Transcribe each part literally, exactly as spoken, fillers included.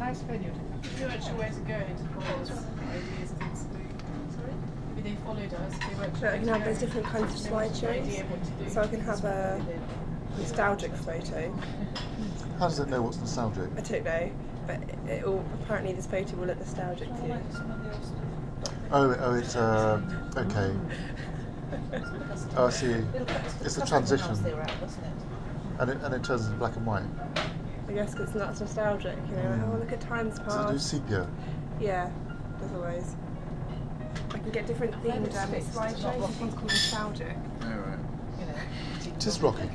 nice venue. If you weren't sure where to go to follow us, ideas and things to do. Sorry? Maybe they followed us, they weren't sure. So I can have those different kinds of slideshows. So I can have a nostalgic photo. How does it know what's nostalgic? I don't know, but it will, apparently this photo will look nostalgic to you. Oh, oh, it's uh, okay. Oh, I see. It's a transition, and it and it turns into black and white. I guess because that's nostalgic, you know. Mm. Oh, look at times Does it past. do sepia? Yeah, as always. I can get different themed um, slideshows. This one's called nostalgic. Oh, right. It is rocking.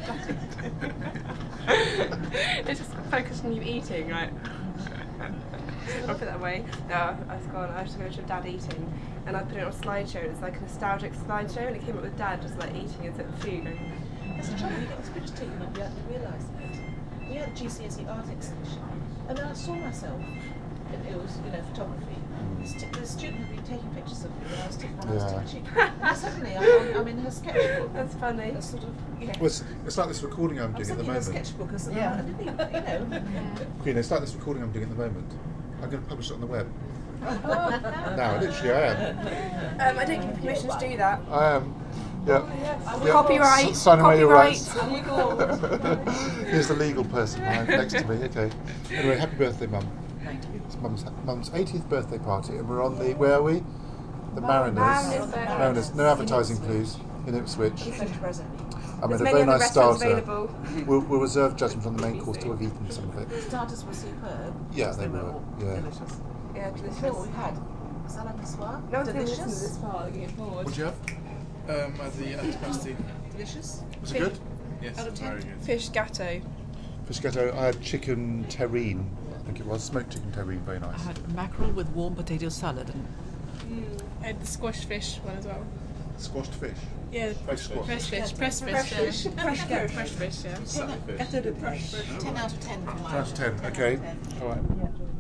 It's just focused on you eating, right? I'll put that away. No, I was gone. I was just going to show Dad eating, and I put it on a slideshow. It's like a nostalgic slideshow, and it came up with Dad just like eating instead of food. That's the trouble. You get this picture taken up, you have to realise it. We had a G C S E art exhibition, and then I saw myself. It, it was, you know, photography. The, st the student had been taking pictures of me when I was, when I was Yeah. teaching. And suddenly, I'm, I'm in her sketchbook. That's funny. That's sort of, yeah. Well, it's, it's like this recording I'm I was doing at the looking at her moment. sketchbook as Yeah. I didn't even, you know. Queen, it's like this recording I'm doing at the moment. I'm going to publish it on the web. Now, literally, I am. Um, I don't give you permission to do that. I am. Yeah. yeah. Copyright. S sign away your rights. Copyright. Here's the legal person behind, next to me. Okay. Anyway, happy birthday, Mum. It's Mum's Mum's eightieth birthday party, and we're on the where are we? The Mariners. Mariners. Mariners. No advertising, please. In Ipswich. I made There's a many very other nice restaurants starter. available. We'll, we'll reserve judgment on the main course till we've eaten some of it. The starters were superb. Yeah, they were. all Yeah. delicious. Yeah, You know delicious. what we had? Salad Niçoise. No one's going to listen to Delicious. this far, looking forward. What'd you have? Um, at the antipasti. Delicious. Was it good? Yes, Out of ten? very good. Fish gatto. Fish ghetto. I had chicken terrine. I think it was smoked chicken terrine. Very nice. I had mackerel with warm potato salad. And Mm. I had the squash fish one as well. Squashed fish. Yeah, Fresh squash. fresh fish, pressed fish, Fresh yeah. fish. Fresh Yeah, fish. fresh fish, yeah. Salad fish. ten out of ten for my Ten out of ten. Okay. All right.